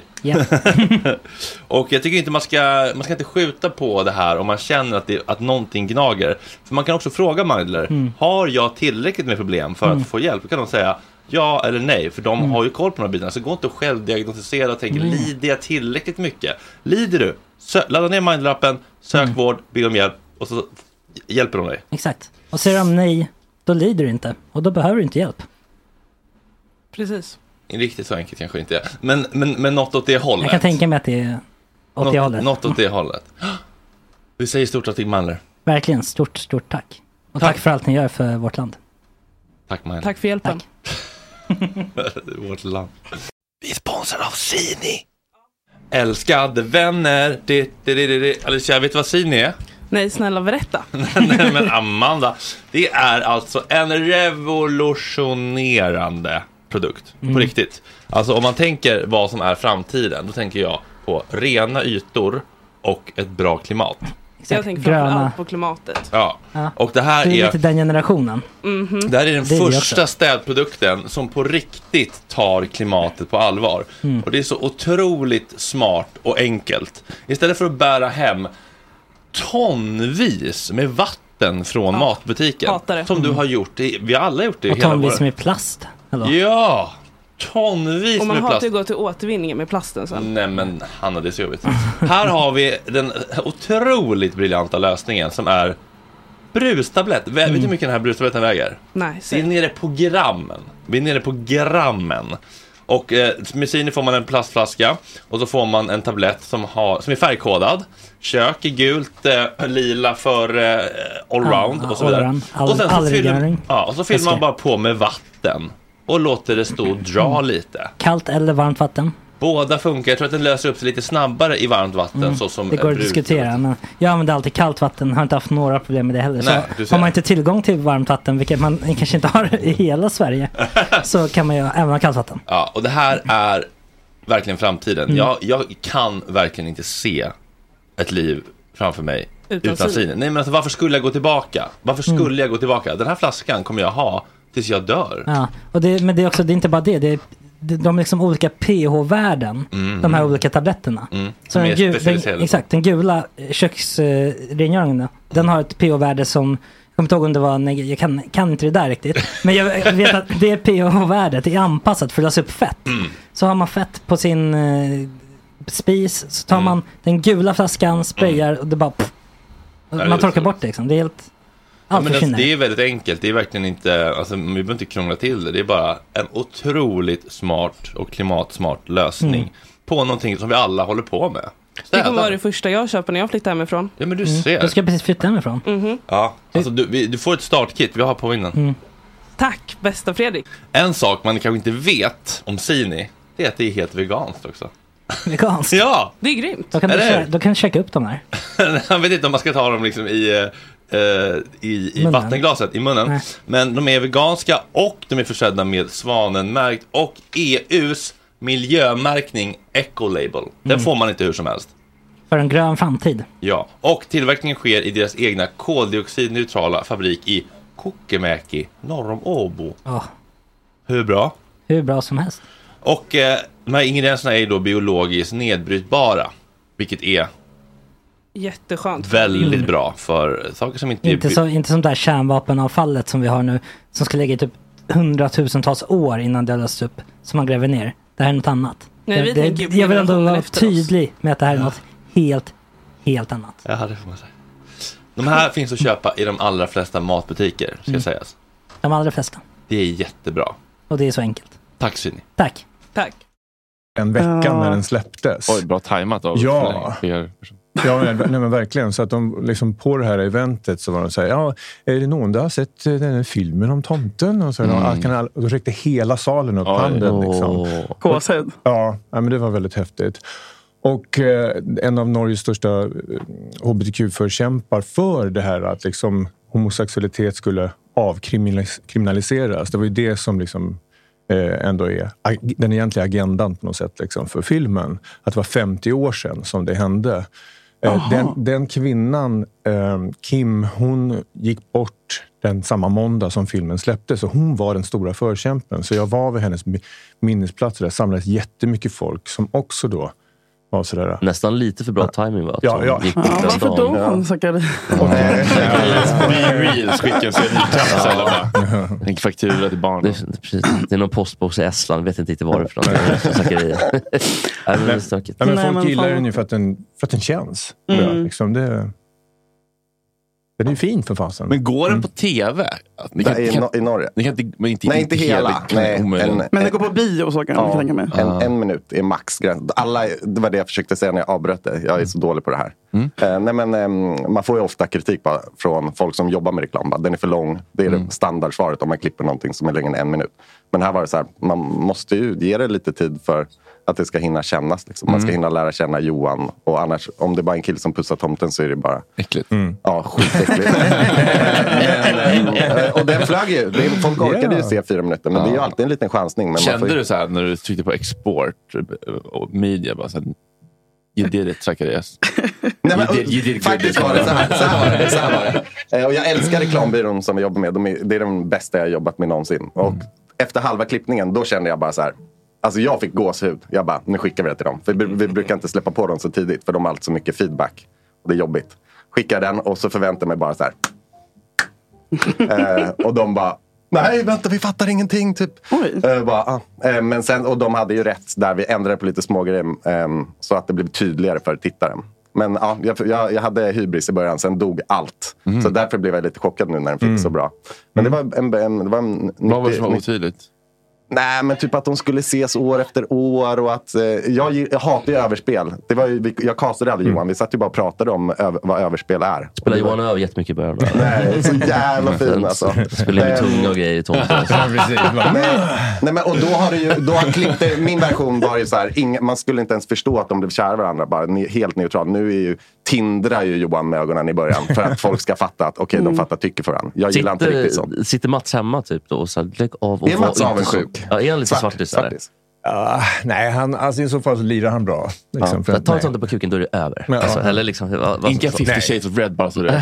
Och jag tycker inte man ska inte skjuta på det här om man känner att någonting gnager. För man kan också fråga Mindler, har jag tillräckligt med problem för att få hjälp? Då kan de säga, Ja eller nej, för de har ju koll på de här bitarna. Så gå inte och självdiagnostisera och tänka, lider jag tillräckligt mycket? Lider du? Ladda ner Mindlappen, sök vård, be om hjälp och så hjälper de dig. Exakt. Och säger de nej, då lider du inte. Och då behöver du inte hjälp. Precis. Riktigt så enkelt kanske inte är. Men något åt det hållet. Jag kan tänka mig att det är åt det hållet. Något åt det hållet. Vi säger stort tack till Mandler. Verkligen, stort tack. Och tack för allt ni gör för vårt land. Tack Mandler. Tack för hjälpen. Vårt land. Vi är sponsrade av Sini. Älskade vänner. Alicia, vet du vad Sini är? Nej, snälla berätta. Nej, men Amanda. Det är alltså en revolutionerande produkt. På riktigt. Alltså om man tänker vad som är framtiden, då tänker jag på rena ytor och ett bra klimat. Jag tänker framförallt på klimatet. Ja. Och det här är lite den generationen. Det här är den första städprodukten som på riktigt tar klimatet på allvar. Och det är så otroligt smart och enkelt. Istället för att bära hem tonvis med vatten från matbutiken. Som du har gjort. Vi har alla gjort det. Och tonvis med plast. Eller? Ja, tonvis med plast. Och man hatar ju gå till återvinningen med plasten sen. Nej men Hanna, det är så jobbigt. Här har vi den otroligt briljanta lösningen som är brustablett. Vet du hur mycket den här brustabletten väger? Nej. Vi är nere på grammen. Och med Sini får man en plastflaska och så får man en tablett som är färgkodad. Kök är gult, lila för allround och så vidare. Och sen så fyller man bara på med vatten och låter det stå och dra lite. Kallt eller varmt vatten? Båda funkar. Jag tror att den löser upp sig lite snabbare i varmt vatten. Så som det går att diskutera. Men jag använder alltid kallt vatten. Har inte haft några problem med det heller. Nej, så har man inte tillgång till varmt vatten, vilket man kanske inte har i hela Sverige, så kan man ju även ha kallt vatten. Ja, och det här är verkligen framtiden. Jag kan verkligen inte se ett liv framför mig utan Sini. Nej, men alltså, varför skulle jag gå tillbaka? Den här flaskan kommer jag ha tills jag dör. Ja, och men det är också, det är inte bara det. De liksom olika pH-värden, de här olika tabletterna. Så den gula köksrengöringen, den har ett pH-värde som, jag kommer inte ihåg om det var jag kan inte det där riktigt, men jag vet att det pH-värdet är anpassat för att lösa upp fett. Så har man fett på sin spis, så tar man den gula flaskan, sprayar och det bara man torkar bort det liksom. Det är helt det är väldigt enkelt. Det är verkligen inte, alltså, vi behöver inte krångla till det. Det är bara en otroligt smart och klimatsmart lösning på någonting som vi alla håller på med. Det kommer vara det första jag köper när jag flyttar hemifrån. Ja, men du ser. Du ska precis flytta hemifrån. Ja, alltså du får ett startkit. Vi har på innan. Tack, bästa Fredrik. En sak man kanske inte vet om Sini, det är att det är helt veganskt också. Veganskt? Ja! Det är grymt. Då kan du checka upp dem här. Jag vet inte om man ska ta dem liksom i vattenglaset i munnen. Nej. Men de är veganska och de är försedda med svanenmärkt och EUs miljömärkning Ecolabel. Den får man inte hur som helst. För en grön framtid. Ja, och tillverkningen sker i deras egna koldioxidneutrala fabrik i Kokemäki, norr om Åbo. Hur bra? Hur bra som helst. Och de här ingredienserna är då biologiskt nedbrytbara, vilket är jätteskönt. Väldigt bra för saker som inte som det här kärnvapenavfallet som vi har nu, som ska lägga typ 100,000-tals år innan det löses upp, som man gräver ner. Det här är något annat. Nej, jag vill ändå vara tydlig med att det här är något helt annat. Ja, det får man säga. De här finns att köpa i de allra flesta matbutiker, ska sägas. De allra flesta. Det är jättebra. Och det är så enkelt. Tack, Sini. Tack. En vecka när den släpptes. Oj, bra tajmat av. Ja, men verkligen. Så att de liksom på det här eventet så var de så här, är det någon där har sett den här filmen om tomten? Och så och då räckte hela salen upp handen. Liksom. Ja, men det var väldigt häftigt. Och en av Norges största hbtq-förkämpar för det här att liksom homosexualitet skulle avkriminaliseras. Det var ju det som liksom ändå är den egentliga agendan på något sätt liksom, för filmen. Att det var 50 år sedan som det hände. Den kvinnan, Kim, hon gick bort den samma måndag som filmen släpptes. Så hon var den stora förkämpen. Så jag var vid hennes minnesplats där. Det samlades jättemycket folk som också då var sådär. Nästan lite för bra timing va? Ja. Varför dog hon, Zachary? Reels skickar sig en faktura till barnen. Det är någon postbox i Estland, vet inte riktigt vad det är för något. Zachary. Men folk gillar den ju för att den känns. Liksom det... Den är ju fin för fasen. Men går den på tv? I Norge. Nej, inte hela. Men det går på bio och så kan jag tänka mig. En minut är maxgräns. Det var det jag försökte säga när jag avbröt det. Jag är så dålig på det här. Man får ju ofta kritik från folk som jobbar med reklam. Den är för lång. Det är det standardsvaret om man klipper någonting som är längre än 1 minut. Men här var det så här, man måste ju ge det lite tid för att det ska hinna kännas. Liksom. Man ska hinna lära känna Johan. Och annars, om det är bara en kille som pussar tomten så är det bara... Äckligt. Ja, skitäckligt. Och den flög ju. Folk orkade ju se 4 minuter. Men det är ju alltid en liten chansning. Men kände du så här när du tryckte på export och media bara så här, you did it, Zacharias. Nej, men, faktiskt var det så här var det. Och jag älskar reklambyrån som vi jobbar med. Det är den bästa jag jobbat med någonsin. Och efter halva klippningen, då kände jag bara så här... Alltså jag fick gåshud. Jag bara, nu skickar vi det till dem. För vi brukar inte släppa på dem så tidigt. För de har alltid så mycket feedback. Och det är jobbigt. Skickar den och så förväntar jag mig bara så här. Och de bara, nej vänta vi fattar ingenting typ. Men sen, och de hade ju rätt där vi ändrade på lite smågrejer. Så att det blev tydligare för tittaren. Men ja, jag hade hybris i början. Sen dog allt. Så därför blev jag lite chockad nu när den fick så bra. Men det var en vad var det som var otydligt? Nej, men typ att de skulle ses år efter år och att jag hatar ju överspel. Det var ju, jag castade aldrig Johan. Vi satt ju bara och pratade om vad överspel är. Spelar Johan över jättemycket i början? Nej, så jävla fin alltså. Spelar med tunga och grejer i tomten. Nej, men och då har klippt min version var ju så här, man skulle inte ens förstå att de blev kära varandra, bara helt neutral. Nu är ju tindrar ju Johan med ögonen i början för att folk ska fatta att okej, de fattar tycker för varandra. Jag gillar inte riktigt så. Sitter Mats hemma typ då och så här, lägg av och är Mats avundsjuk? Ja, är han lite svartis? Nej, alltså i så fall så lirar han bra. Liksom, för ta ett sånt på kuken, då är det över. Ja. Alltså, eller liksom, Inga 50 Shades of Red bara så det.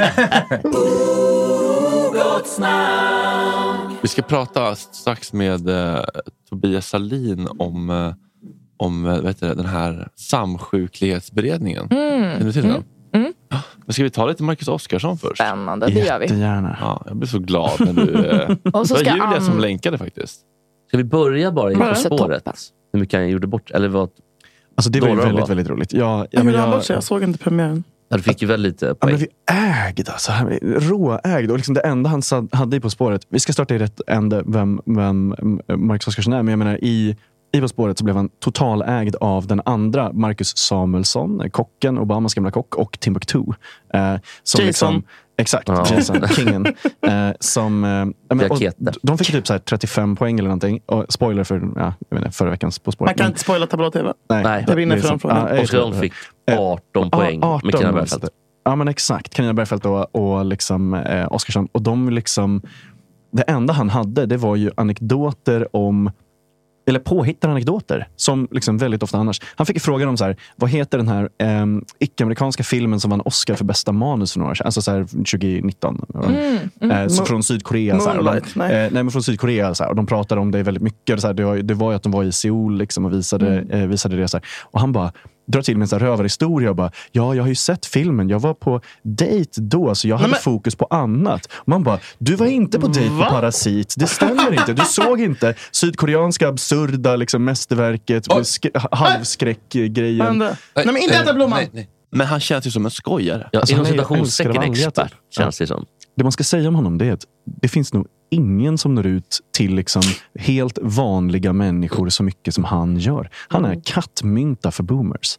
Vi ska prata strax med Tobias Salin om vet du, den här samsjuklighetsberedningen. Kan du till den? Men ska vi ta lite Marcus Oskarsson först? Spännande, det gör vi. Jättegärna. Ja, jag blir så glad när du... Och så det ska var Julia som länkade faktiskt. Ska vi börja bara i På spåret? Hur mycket han gjorde bort? Eller vad? Alltså det var ju väldigt, väldigt roligt. Jag såg inte premiären. Ja, du fick ju väl lite poäng. Men vi ägd alltså. Råägd. Och liksom det enda han hade i På spåret. Vi ska starta i rätt ände vem Marcus Oskarsson är. Men jag menar i På spåret så blev han totalägd av den andra Marcus Samuelsson, kocken, Obamas gamla kock, och Timbuktu. Som Jason. Liksom, exakt, Jason, kingen. De fick typ så här 35 poäng eller någonting. Och spoiler för förra veckans På spåret. Man kan inte spoila Tablå-TV. Nej. Jag vinner fram från den. Oskarsson fick 18 poäng med Carina Bergfeldt. Ja, men exakt. Carina Bergfeldt och liksom, Oskarsson. Och de liksom... Det enda han hade, det var ju anekdoter om... Eller påhittade anekdoter som liksom väldigt ofta annars. Han fick frågan om så här, vad heter den här icke-amerikanska filmen som vann Oscar för bästa manus för några år sedan? Alltså så här 2019. Så från Sydkorea. Nej, men från Sydkorea. Så här, och de pratade om det väldigt mycket. Så här, det var ju att de var i Seoul liksom, och visade det. Så här. Och han bara drar till med en sån här rövarhistoria och bara, ja, jag har ju sett filmen. Jag var på dejt då, så jag hade fokus på annat. Och man bara, du var inte på dejt på Parasit. Det stämmer inte. Du såg inte sydkoreanska absurda liksom, mästerverket, halvskräckgrejen. Nej, men inte äta blomman. Nej. Men han känns ju som en skojare. Ja, alltså, inom citationstecken expert, känns det som. Det man ska säga om honom, det är att det finns nog ingen som når ut till liksom helt vanliga människor så mycket som han gör. Han är kattmynta för boomers.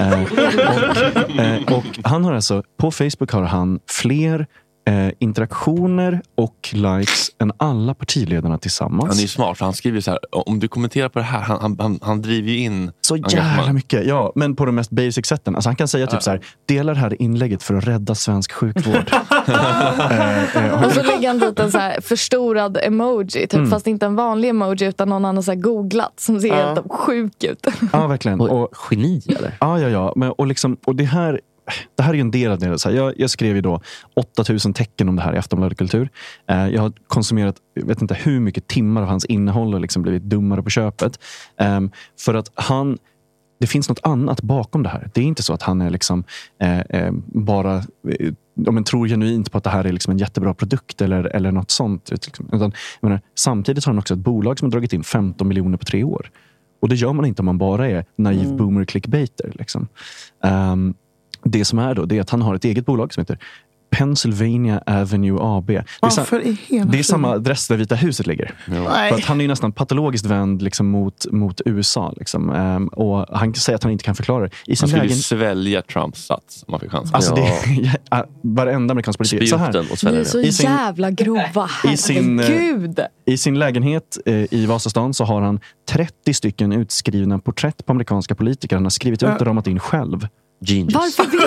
Och han har alltså, på Facebook har han fler interaktioner och likes än alla partiledarna tillsammans. Han är ju smart, för han skriver så här, om du kommenterar på det här, han driver ju in så jävla mycket, ja, men på de mest basic sätten. Alltså han kan säga typ så här, dela det här inlägget för att rädda svensk sjukvård. Och så lägger han dit en så här förstorad emoji, typ, fast inte en vanlig emoji utan någon annan så här googlat som ser helt sjuk ut. Ja, verkligen. Och geni, eller? Ja. Men, och det här är ju en del av det. Så här, jag skrev ju då 8000 tecken om det här i Aftonbladet Kultur. Jag har konsumerat, jag vet inte hur mycket timmar av hans innehåll och liksom blivit dummare på köpet. För att han det finns något annat bakom det här. Det är inte så att han är liksom bara tror genuint på att det här är liksom en jättebra produkt eller något sånt. Utan, jag menar, samtidigt har han också ett bolag som har dragit in 15 miljoner på 3 år. Och det gör man inte om man bara är naiv boomer clickbaiter. Liksom. Det som är då, det är att han har ett eget bolag som heter Pennsylvania Avenue AB. Det är samma adress där Vita huset ligger. För att han är ju nästan patologiskt vänd liksom, mot USA. Liksom. Och han säger att han inte kan förklara det. Han skulle svälja Trumps sats om man fick chansen. Alltså, varenda amerikansk politik. Så här. Ni är så jävla grova. I sin lägenhet i Vasastan så har han 30 stycken utskrivna porträtt på amerikanska politiker. Han har skrivit ut och ramat in själv. Genius. Varför vet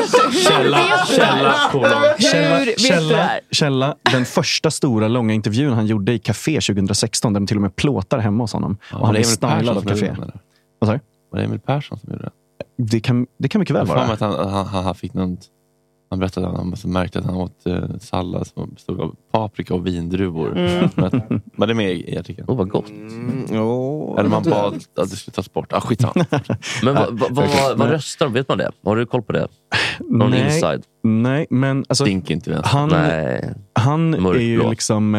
du? Källa, den första stora långa intervjun han gjorde i Café 2016 där de till och med plåtar hemma hos honom. Och han är stylad av Café. Vad sa du? Var det Emil Persson som gjorde det? Det kan mycket väl vara. Att han fick något. Han berättade att han märkte att han åt sallad som bestod av paprika och vindruvor. Var det med i artikeln? Vad gott. Eller man bad att det skulle tas bort. Skitsamma. Men vad röstar de? Vet man det? Har du koll på det? Någon inside? Nej, men alltså, han är ju liksom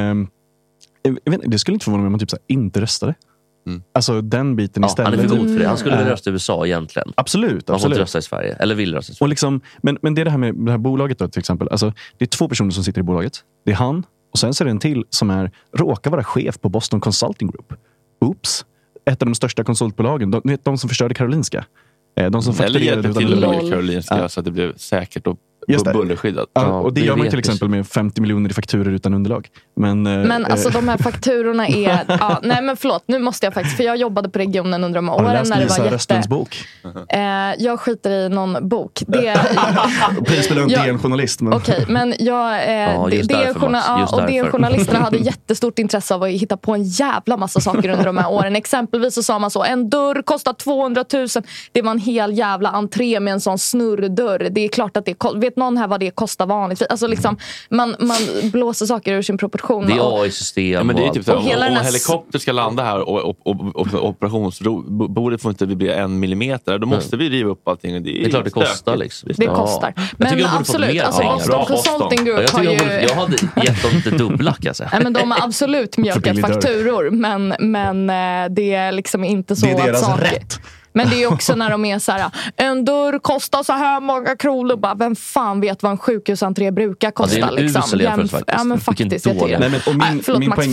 det skulle inte förvåna mig om man typ så här, inte röstade. Alltså den biten istället. Han är för god för det. Han skulle väl rösta i USA egentligen. Absolut. Han får inte rösta i Sverige. Eller vill rösta i Sverige. Och liksom, men det är det här med det här bolaget då, till exempel. Alltså, det är 2 personer som sitter i bolaget. Det är han. Och sen så är det en till som råkar vara chef på Boston Consulting Group. Oops. Ett av de största konsultbolagen. De som förstörde Karolinska. De som hjälpte till Karolinska så att det blev säkert och bullerskyddat. Och det gör man till exempel med 50 miljoner i fakturer utan underlag. Men alltså de här fakturorna är... nej men förlåt, nu måste jag faktiskt... För jag jobbade på regionen under de här åren när det var Röstens bok? Jag skiter i någon bok. Prisbelönt är en journalist. Okej, men DN-journalisterna hade jättestort intresse av att hitta på en jävla massa saker under de här åren. Exempelvis så sa man så, en dörr kostar 200 000. Det var en hel jävla entré med en sån snurrdörr. Det är klart att det vet någon här vad det kostar vanligt. Alltså liksom, man blåser saker ur sin proportion. Det är AI-system. Men det är typ så, om en helikopter ska landa här och operationsbordet får inte bli 1 millimeter, då måste vi riva upp allting. Det är klart det kostar. Liksom. Det kostar. Men absolut, alltså Boston Consulting Group har ju... Jag hade gett dem lite dubbla, kan jag säga. Nej, men de har absolut mjölkat fakturor. Men det är liksom inte så det är deras att rätt. Men det är också när de är så här, en dörr kostar så här många kronor. Bara, vem fan vet vad en sjukhusentré brukar kosta? Ja, det är en usel jämförelse faktiskt. Ja, men faktiskt. Jag tycker det. Min poäng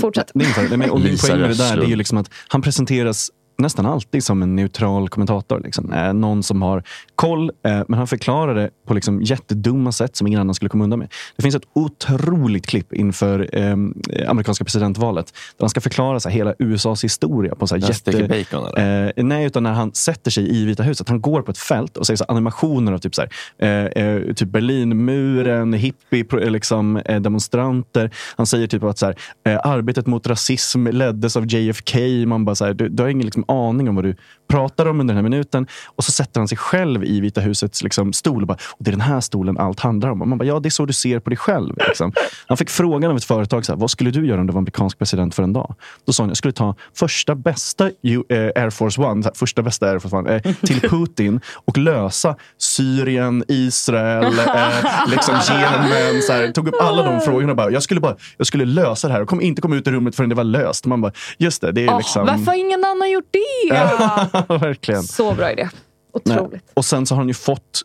med det där är ju liksom att han presenteras nästan alltid som en neutral kommentator. Liksom. Någon som har koll, men han förklarar det på liksom jättedumma sätt som ingen annan skulle komma undan med. Det finns ett otroligt klipp inför amerikanska presidentvalet där han ska förklara så här, hela USAs historia på så här bacon, eller? Nej, utan när han sätter sig i Vita huset. Han går på ett fält och säger så här, animationer av typ så här, typ Berlinmuren, hippie liksom, demonstranter. Han säger typ att så här, arbetet mot rasism leddes av JFK. Man bara så här, du har ingen liksom aning om vad du pratar om under den här minuten, och så sätter han sig själv i Vita husets liksom, stol och bara, och det är den här stolen allt handlar om. Och man bara, ja, det är så du ser på dig själv. Liksom. Han fick frågan av ett företag, så här, vad skulle du göra om du var amerikansk president för en dag? Då sa han, jag skulle ta första bästa Air Force One, så här, första bästa Air Force One till Putin och lösa Syrien, Israel, liksom Jemen, så här, tog upp alla de frågorna och bara, jag skulle lösa det här och inte komma ut i rummet förrän det var löst. Man bara, just det är liksom... Varför har ingen annan gjort det? Verkligen. Så bra idé. Otroligt. Nej. Och sen så har han ju fått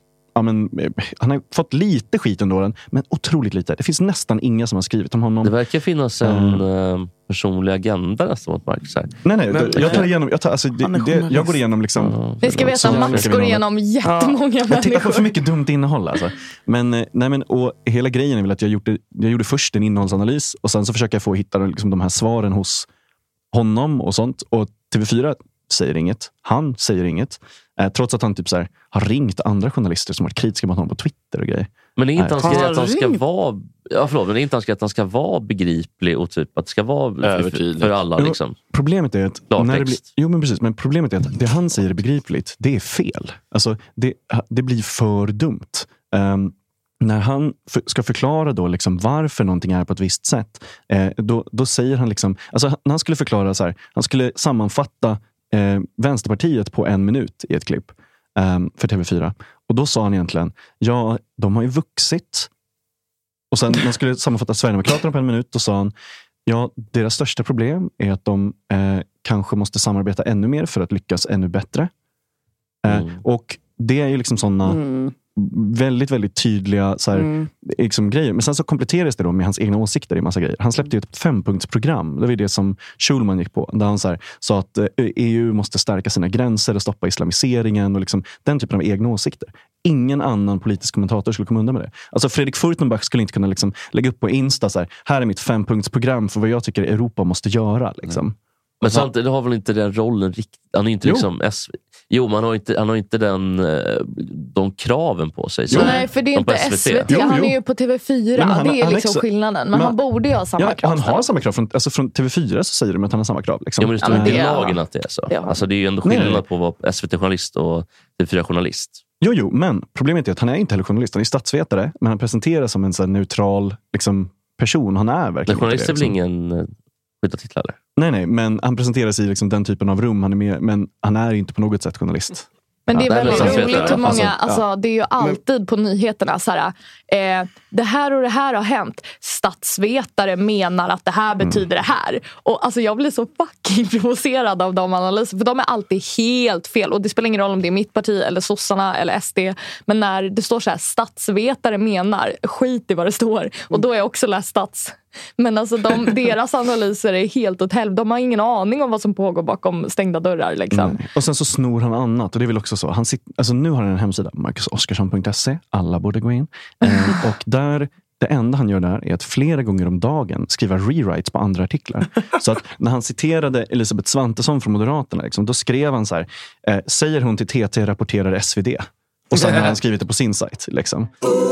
han har fått lite skit ändå, men otroligt lite. Det finns nästan inga som har skrivit om honom. Det verkar finnas en personlig agenda nästan mot Marcus här. Nej, jag tar igenom, jag går igenom liksom... Vi ska veta att Max går igenom jättemånga människor. Jag tittar på för mycket dumt innehåll alltså. Men och hela grejen är väl att jag gjorde först en innehållsanalys och sen så försöker jag få hitta liksom, de här svaren hos honom och sånt. Och TV4 säger inget. Han säger inget. Trots att han typ så här, har ringt andra journalister som varit kritiska mot honom på Twitter och grejer. Men det är inte hans grej att han ska vara... Ja, förlåt, men det är inte hans grej att han ska vara begriplig och typ att det ska vara för alla liksom. Problemet är att men problemet är att det han säger är begripligt, det är fel. Alltså det blir för dumt. När han ska förklara då liksom varför någonting är på ett visst sätt, då säger han liksom, alltså när han skulle förklara så här, han skulle sammanfatta Vänsterpartiet på 1 minut i ett klipp. för TV4. Och då sa han egentligen, ja, de har ju vuxit. Och sen man skulle sammanfatta Sverigedemokraterna på 1 minut, då sa han, ja, deras största problem är att de kanske måste samarbeta ännu mer för att lyckas ännu bättre. Och det är ju liksom sådana väldigt, väldigt tydliga så här, liksom, grejer. Men sen så kompletteras det då med hans egna åsikter i massa grejer. Han släppte ju ett 5-punktsprogram. Det var det som Schulman gick på. Där han så här, sa att EU måste stärka sina gränser och stoppa islamiseringen och liksom, den typen av egna åsikter. Ingen annan politisk kommentator skulle komma undan med det. Alltså Fredrik Furtenbach skulle inte kunna liksom, lägga upp på Insta så här är mitt 5-punktsprogram för vad jag tycker Europa måste göra. Liksom. Men samtidigt har väl inte den rollen riktigt. Han är inte liksom men han har inte de kraven på sig. Nej, för det är inte SVT. Han är ju på TV4. Det är liksom skillnaden. Men han borde ju ha samma krav. Han har samma krav. Från TV4 så säger de att han har samma krav. Liksom. Ja, men det står inte i lagen att det är så. Ja. Alltså, det är ju ändå skillnad på att vara SVT-journalist och TV4-journalist. Jo, men problemet är att han är inte heller journalist. Han är statsvetare, men han presenteras som en så här neutral liksom, person. Han är verkligen journalist är väl ingen skydda titlar eller? Nej, men han presenteras i liksom den typen av rum han är med, men han är inte på något sätt journalist. Men det är väldigt roligt hur många, det är ju alltid på nyheterna så här, det här och det här har hänt. Statsvetare menar att det här betyder det här. Och alltså jag blir så fucking provocerad av de analyserna, för de är alltid helt fel. Och det spelar ingen roll om det är mitt parti eller sossarna eller SD. Men när det står så här, statsvetare menar, skit i vad det står. Och då är jag också läst stats. Men alltså deras analyser är helt åt helvete. De har ingen aning om vad som pågår bakom stängda dörrar liksom. Och sen så snor han annat. Och det är väl också så. Alltså nu har han en hemsida, marcusoskarsson.se. Alla borde gå in. Och där, det enda han gör där är att flera gånger om dagen skriva rewrites på andra artiklar. Så att när han citerade Elisabeth Svantesson från Moderaterna liksom, då skrev han så här, säger hon till TT rapporterar SvD. Och sen har han skrivit det på sin sajt liksom.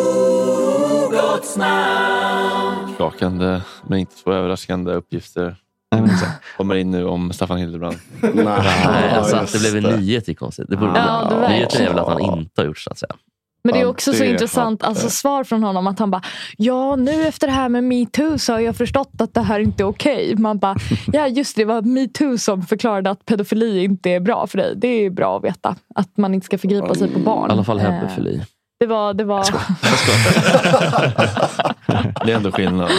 Skakande, men inte så överraskande uppgifter kommer in nu om Staffan Hildebrand. Nej, alltså att det blev en nyhet i konstigt. Nyheten är väl att han inte har gjort så att säga. Men det är också så intressant, alltså svar från honom att han bara, ja nu efter det här med MeToo så har jag förstått att det här inte är okej. Man bara, ja just det var MeToo som förklarade att pedofili inte är bra för dig. Det är bra att veta, att man inte ska förgripa sig på barn. I alla fall hebofili. Det var... Det är ändå skillnad.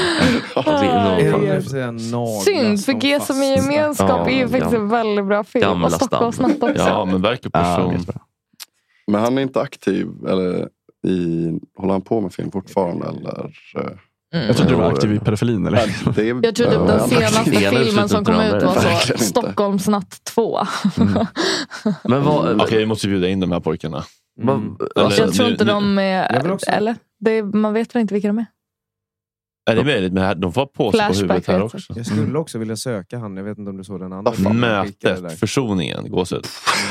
Synd, för G som i gemenskap är ju faktiskt en väldigt bra film. Och Stockholms natt också. Ja, men verkar person. Men han är inte aktiv, eller håller han på med film fortfarande, eller... Jag trodde du var aktiv i pedofilin, eller? Jag trodde den senaste filmen som kom ut var så Stockholms natt 2. Men okej, vi måste bjuda in de här pojkarna. Jag tror inte de är... Eller? Man vet väl inte vilka de är? Är det möjligt, men de får på sig på huvudet här också. Jag skulle också vilja söka han. Jag vet inte om du såg den andra. Mötet, försoningen, gåsut.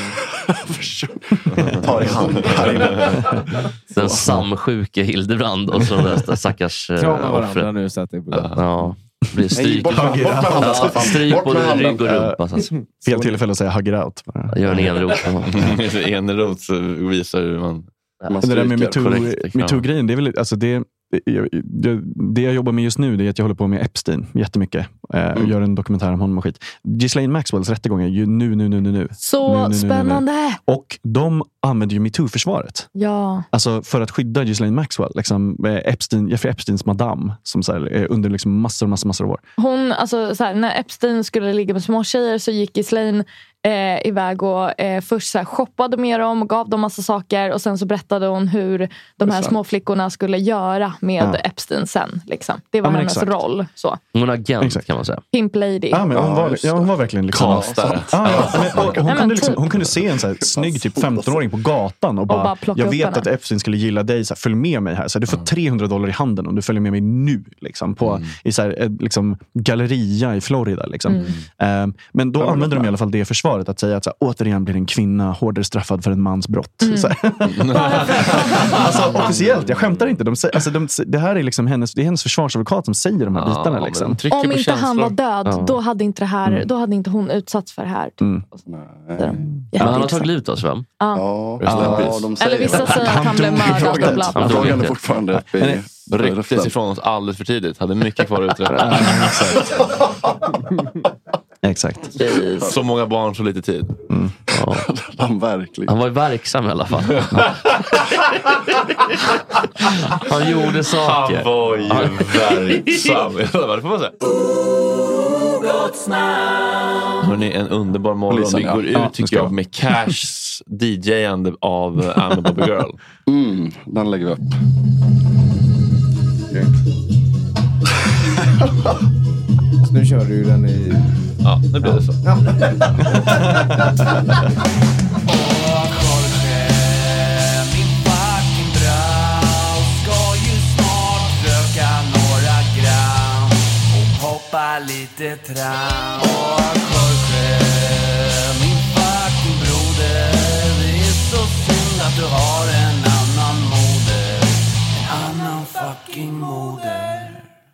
Tar i hand. Den samsjuke Hildebrand och så den stackars offret. Nu så att det är bra. Ja. Blir stryk både rygg och rumpa. Fel tillfälle att säga hugger out. Gör en enrot. Enrot så visar hur man... Det där med MeToo-grejen, det är väl... Alltså det jag jobbar med just nu, det är att jag håller på med Epstein jättemycket. Och gör en dokumentär om honom och skit. Ghislaine Maxwells rättegång är ju nu. Så spännande! Och de använder ju MeToo-försvaret. Ja. Alltså för att skydda Ghislaine Maxwell. Liksom, Jeffrey Epsteins madam. Som så här, under liksom massor av år. Hon, alltså så här, när Epstein skulle ligga med små tjejer så gick Ghislaine iväg och först så här, shoppade med dem och gav dem massa saker. Och sen så berättade hon hur de här små flickorna skulle göra med Epstein sen. Liksom. Det var hennes roll. Så. Hon var agent kan man säga. Pimp lady. Ja, men hon var verkligen liksom... Hon kunde se en så här snygg typ 15-åring på gatan och bara jag vet att Epstein skulle gilla dig, så här, följ med mig här. Så här, du får $300 i handen om du följer med mig nu. Liksom, i så här, liksom, galleria i Florida. Liksom. Men då använder de i alla fall det försvaret att säga att så här, återigen blir en kvinna hårdare straffad för en mans brott. Alltså officiellt, jag skämtar inte. Det här är liksom hennes försvarsadvokat som säger de här bitarna. Liksom. Om inte han var död, då hade inte det här, då hade inte hon utsatts för det här. Men han har tagit ut oss, va? Eller vissa säger att han blev mördad. Frågan är fortfarande rycktes ifrån oss alldeles för tidigt. Hade mycket kvar att uträtta. Exakt. Så många barn, så lite tid. Ja. Han var ju verksam i alla fall. Han gjorde saker. Han var ju verksam. Vad får man säga? Hörrni, en underbar morgon. Polisen, vi går ut tycker jag med Cashs DJ-ande av I'm a Bobby Girl. Den lägger vi upp. Så nu kör du ju den i... Ja, nu blir det så. Lite tram och Jorge, min fucking broder. Det är så synd att du har en annan moder. En annan fucking moder.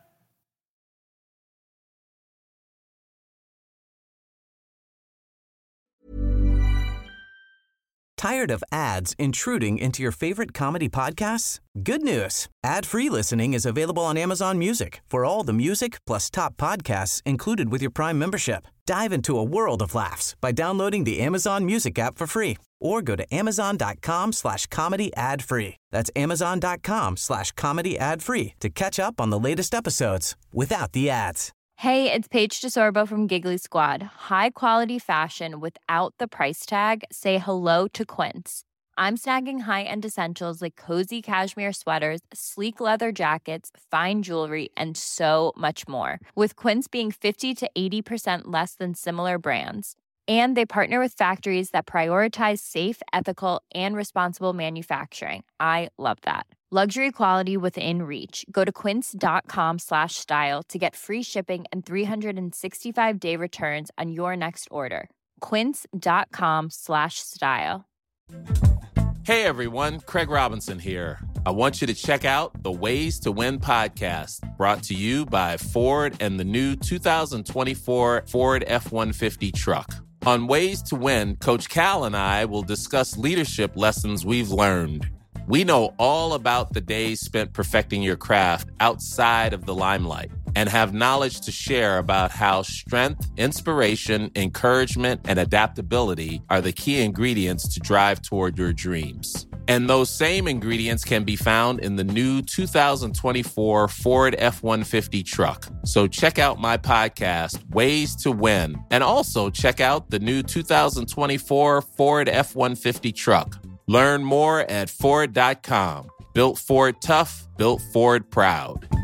Tired of ads intruding into your favorite comedy podcasts? Good news. Ad-free listening is available on Amazon Music for all the music plus top podcasts included with your Prime membership. Dive into a world of laughs by downloading the Amazon Music app for free or go to amazon.com/comedy ad-free. That's amazon.com/comedy ad-free to catch up on the latest episodes without the ads. Hey, it's Paige DeSorbo from Giggly Squad. High quality fashion without the price tag. Say hello to Quince. I'm snagging high-end essentials like cozy cashmere sweaters, sleek leather jackets, fine jewelry, and so much more. With Quince being 50 to 80% less than similar brands. And they partner with factories that prioritize safe, ethical, and responsible manufacturing. I love that. Luxury quality within reach. Go to quince.com/style to get free shipping and 365-day returns on your next order. Quince.com/style. Hey everyone, Craig Robinson here. I want you to check out the Ways to Win podcast, brought to you by Ford and the new 2024 Ford F-150 truck. On Ways to Win, Coach Cal and I will discuss leadership lessons we've learned. We know all about the days spent perfecting your craft outside of the limelight and have knowledge to share about how strength, inspiration, encouragement, and adaptability are the key ingredients to drive toward your dreams. And those same ingredients can be found in the new 2024 Ford F-150 truck. So check out my podcast, Ways to Win, and also check out the new 2024 Ford F-150 truck. Learn more at Ford.com. Built Ford tough, built Ford proud.